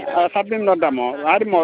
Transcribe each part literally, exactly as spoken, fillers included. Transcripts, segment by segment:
Ah, Sabim Nodamo. Adimo.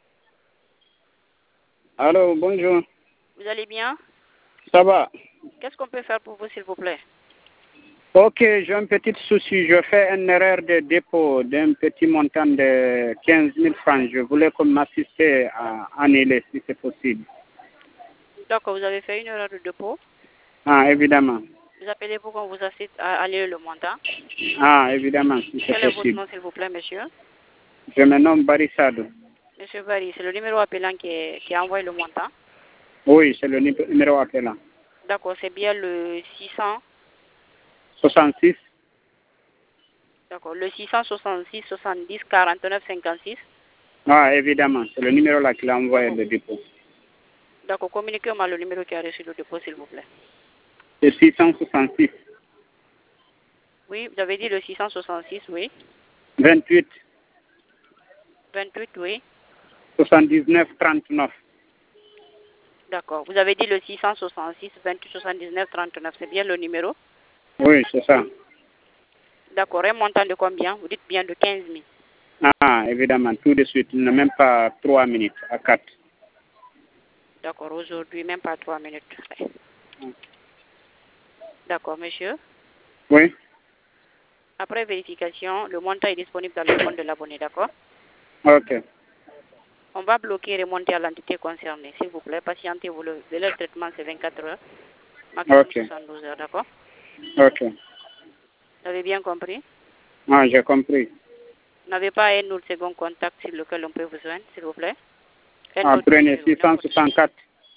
Allô, bonjour. Vous allez bien? Ça va? Qu'est-ce qu'on peut faire pour vous, s'il vous plaît? Ok, j'ai un petit souci. Je fais une erreur de dépôt d'un petit montant de quinze mille francs. Je voulais qu'on m'assiste à annuler si c'est possible. D'accord, vous avez fait une erreur de dépôt. Ah, évidemment. Vous appelez pour qu'on vous assiste à annuler le montant. Ah, évidemment, si c'est Quel est votre possible. nom, s'il vous plaît, monsieur? Je me nomme Barissado. Monsieur Barry, c'est le numéro appelant qui, est, qui a envoyé le montant. Oui, c'est le numéro appelant. D'accord, c'est bien le six cents. soixante-six. D'accord, le six cent soixante-six soixante-dix quarante-neuf cinquante-six. Ah, évidemment, c'est le numéro là qu'il a envoyé le dépôt. D'accord, communiquez-moi le numéro qui a reçu le dépôt, s'il vous plaît. C'est six cent soixante-six. Oui, vous avez dit le six cent soixante-six, oui. vingt-huit. vingt-huit, oui. soixante-dix-neuf trente-neuf. D'accord, vous avez dit le six cent soixante-six vingt-huit soixante-dix-neuf trente-neuf, c'est bien le numéro? Oui, c'est ça. D'accord, un montant de combien? Vous dites bien de quinze mille. Ah, évidemment, tout de suite. Il n'a même pas trois minutes à quatre. D'accord, aujourd'hui, même pas trois minutes. D'accord, monsieur. Oui. Après vérification, le montant est disponible dans le compte de l'abonné, d'accord? Ok. On va bloquer et remonter à l'entité concernée. S'il vous plaît, patientez-vous. Le délai de traitement, c'est vingt-quatre heures, maximum Ok. soixante-douze heures, d'accord? Ok. Vous avez bien compris? Ah, j'ai compris. Vous n'avez pas un autre second contact sur lequel on peut vous joindre, s'il vous plaît? Un Ah, autre prenez numéro, six cent n'importe. soixante-quatre.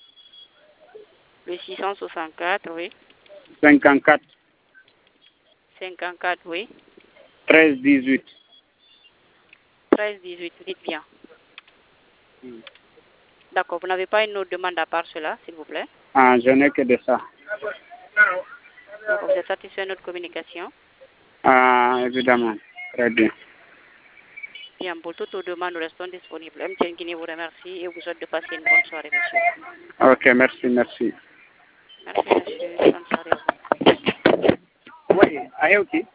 Le six cent soixante-quatre, oui. cinquante-quatre. cinquante-quatre, oui. treize dix-huit. treize dix-huit, dites bien. Hmm. D'accord, vous n'avez pas une autre demande à part cela, s'il vous plaît? Ah, je n'ai que de ça. Donc, vous êtes satisfait de notre communication? Ah, évidemment. Très bien. Bien, pour toutes vos demandes, nous restons disponibles. M T N Guinée vous remercie et vous souhaite de passer une bonne soirée, monsieur. Ok, merci, merci. Merci, monsieur. Bonne soirée à vous. Oui, à Heuti.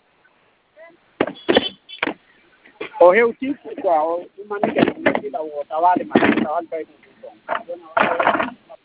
Au Heuti, quoi, au Mani, au Tawali, au Tawali,